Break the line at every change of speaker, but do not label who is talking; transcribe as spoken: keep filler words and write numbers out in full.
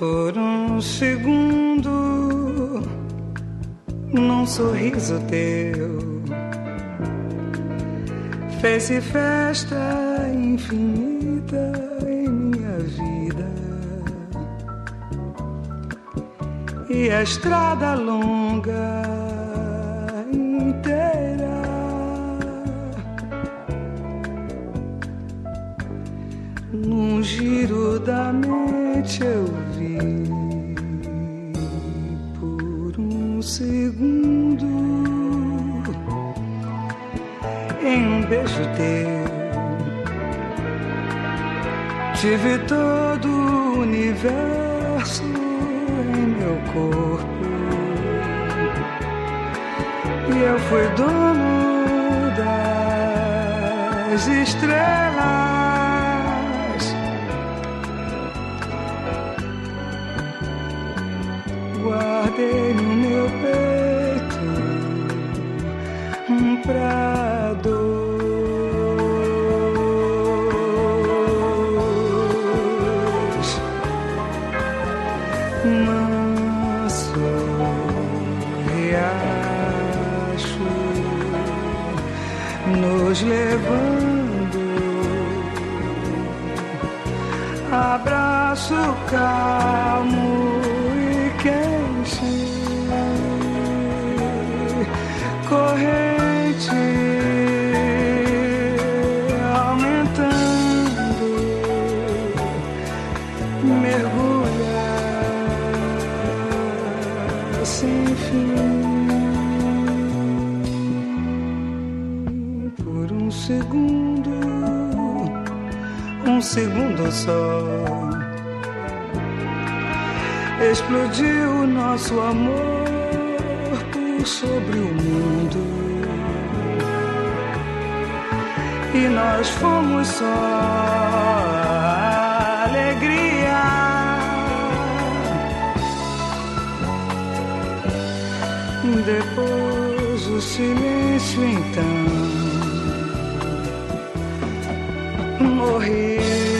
Por um segundo, num sorriso teu, fez-se festa infinita em minha vida. E a estrada longa inteira num giro da mente eu vi. Por um segundo, em um beijo teu, tive todo o universo em meu corpo. E eu fui dono das estrelas. Guardei no meu peito um pra dois. Manso riacho nos levando, abraço calmo quente, corrente aumentando, mergulha sem fim. Por um segundo, um segundo só, explodiu nosso amor por sobre o mundo. E nós fomos só alegria. Depois o silêncio então morri.